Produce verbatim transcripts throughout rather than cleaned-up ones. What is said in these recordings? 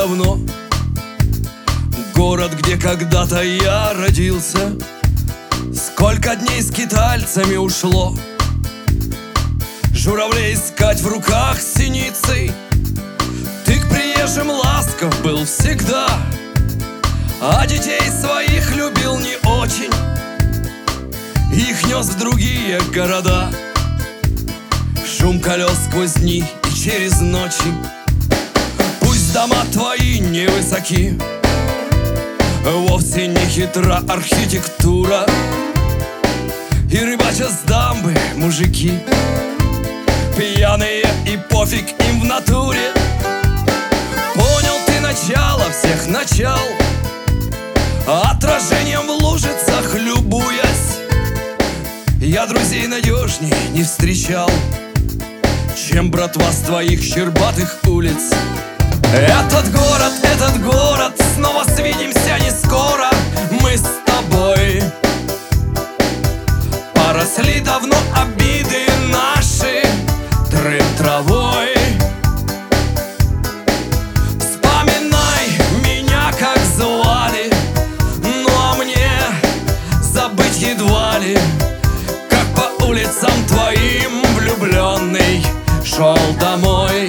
давно. Город, где когда-то я родился. Сколько дней скитальцами ушло. Журавлей искать в руках синицей. Ты к приезжим ласков был всегда, а детей своих любил не очень. Их нес в другие города. Шум колес сквозь дни и через ночи. Пусть дома твои невысоки, вовсе не хитра архитектура. И рыбачат с дамбы мужики, пьяные и пофиг им в натуре. Понял ты начало всех начал, отражением в лужицах любуясь. Я друзей надежней не встречал, чем братва с твоих щербатых улиц. Этот город, этот город, снова свидимся не скоро. Мы с тобой поросли давно обиды наши трын травой. Вспоминай меня, как звали, ну а мне забыть едва ли. Как по улицам твоим влюбленный шел домой.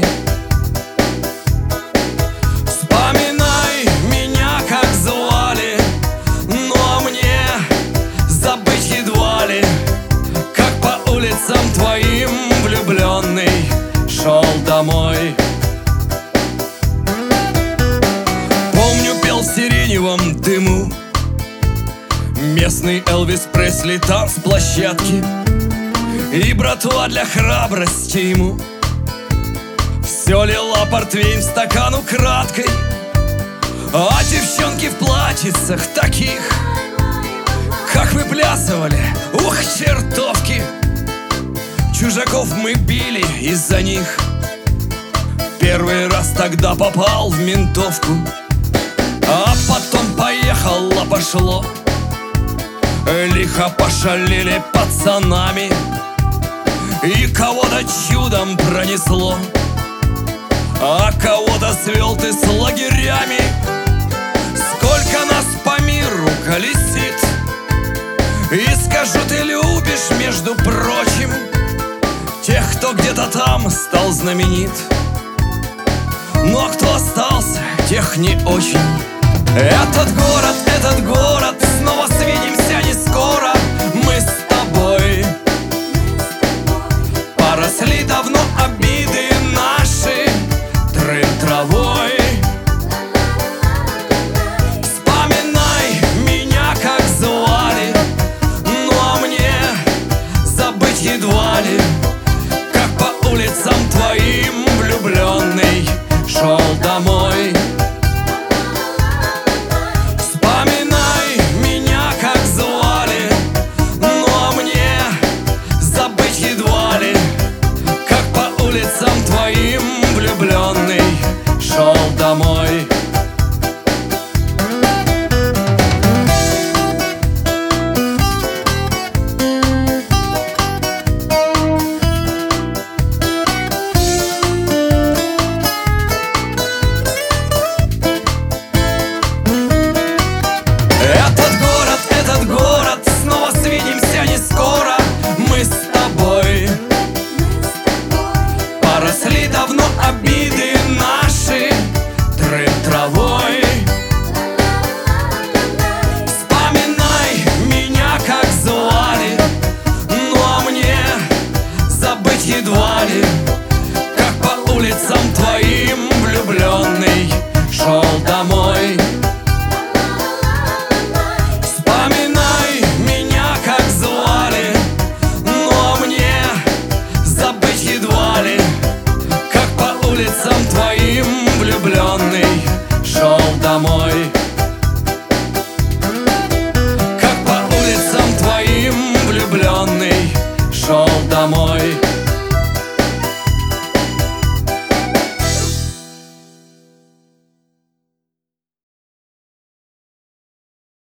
Вспоминай меня, как звали, ну а мне забыть едва ли. Как по улицам твоим влюбленный шел домой. Помню, пел в сиреневом дыму местный Элвис Пресли танцплощадки. И братва для храбрости ему все лила портвейн в стакан украдкой. А девчонки в платьицах таких, как выплясывали, ух, чертовки. Чужаков мы били из-за них. Первый раз тогда попал в ментовку, а потом поехало пошло. Лихо пошалили пацанами, и кого-то чудом пронесло, а кого-то свел ты с лагерями. Сколько нас по миру колесит, и скажу, ты любишь, между прочим, тех, кто где-то там стал знаменит. Но кто остался, тех не очень. Этот город, этот город, снова свидимся не скоро. Мы с тобой поросли давно обиды наши трын травой. Вспоминай меня, как звали, ну а мне забыть едва ли. Как по улицам твоим влюбленный шел домой.